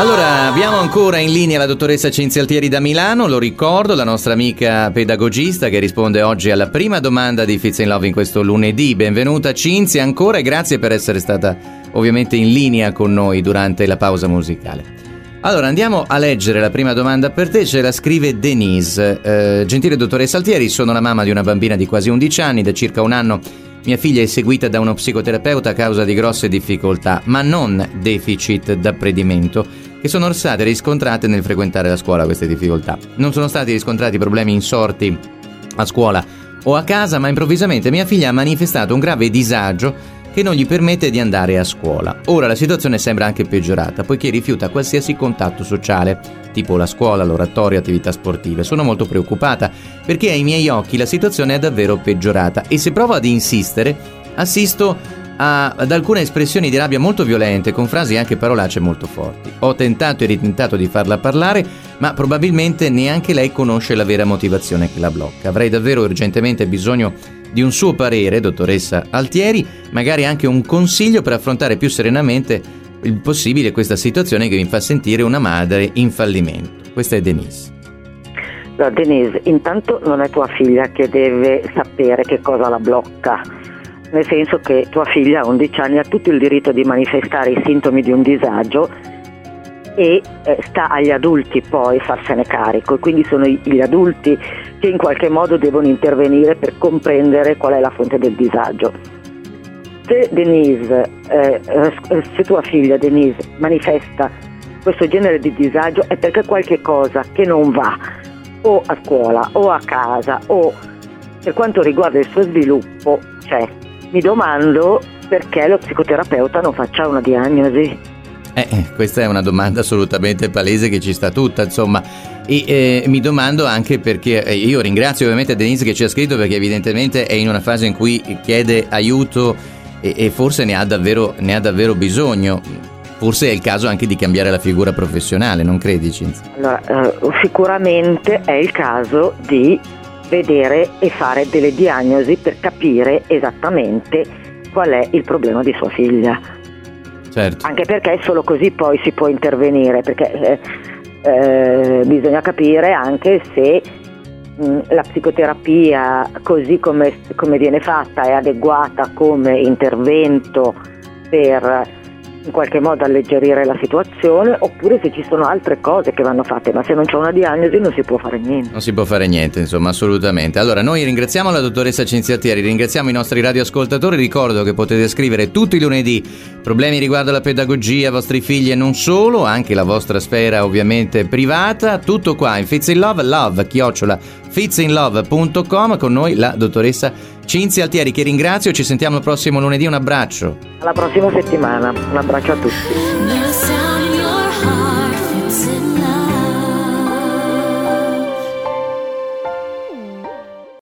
Allora, abbiamo ancora in linea la dottoressa Cinzia Altieri da Milano, lo ricordo, la nostra amica pedagogista che risponde oggi alla prima domanda di Fits in Love in questo lunedì. Benvenuta Cinzia ancora e grazie per essere stata ovviamente in linea con noi durante la pausa musicale. Allora, andiamo a leggere la prima domanda per te, ce la scrive Denise. Gentile dottoressa Altieri, sono la mamma di una bambina di quasi 11 anni, da circa un anno mia figlia è seguita da uno psicoterapeuta a causa di grosse difficoltà, ma non deficit d'apprendimento, che sono state riscontrate nel frequentare la scuola queste difficoltà. Non sono stati riscontrati problemi insorti a scuola o a casa, ma improvvisamente mia figlia ha manifestato un grave disagio che non gli permette di andare a scuola. Ora la situazione sembra anche peggiorata, poiché rifiuta qualsiasi contatto sociale, tipo la scuola, l'oratorio, attività sportive. Sono molto preoccupata, perché ai miei occhi la situazione è davvero peggiorata e se provo ad insistere, assisto ad alcune espressioni di rabbia molto violente, con frasi e anche parolacce molto forti. Ho tentato e ritentato di farla parlare, ma probabilmente neanche lei conosce la vera motivazione che la blocca. Avrei davvero urgentemente bisogno di un suo parere, dottoressa Altieri, magari anche un consiglio per affrontare più serenamente il possibile questa situazione che mi fa sentire una madre in fallimento. Questa è Denise. No, Denise, intanto non è tua figlia che deve sapere che cosa la blocca, nel senso che tua figlia a 11 anni ha tutto il diritto di manifestare i sintomi di un disagio e sta agli adulti poi farsene carico, e quindi sono gli adulti che in qualche modo devono intervenire per comprendere qual è la fonte del disagio. Se Denise, se tua figlia Denise manifesta questo genere di disagio è perché qualche cosa che non va o a scuola o a casa o per quanto riguarda il suo sviluppo c'è. Mi domando perché lo psicoterapeuta non faccia una diagnosi. Questa è una domanda assolutamente palese che ci sta tutta, insomma, e mi domando anche perché io ringrazio ovviamente Denise che ci ha scritto, perché evidentemente è in una fase in cui chiede aiuto e forse ne ha davvero bisogno. Forse è il caso anche di cambiare la figura professionale, non credi, Cinzia? Allora, sicuramente è il caso di vedere e fare delle diagnosi per capire esattamente qual è il problema di sua figlia. Certo. Anche perché solo così poi si può intervenire, perché bisogna capire anche se la psicoterapia così come viene fatta è adeguata come intervento per in qualche modo alleggerire la situazione, oppure se ci sono altre cose che vanno fatte, ma se non c'è una diagnosi non si può fare niente. Non si può fare niente, insomma, assolutamente. Allora, noi ringraziamo la dottoressa Cinzia Altieri, ringraziamo i nostri radioascoltatori, ricordo che potete scrivere tutti i lunedì problemi riguardo alla pedagogia, vostri figli e non solo, anche la vostra sfera ovviamente privata, tutto qua in Fits in Love, love@fitsinlove.com, con noi la dottoressa Cinzia Altieri, che ringrazio, ci sentiamo il prossimo lunedì, un abbraccio. Alla prossima settimana, un abbraccio a tutti.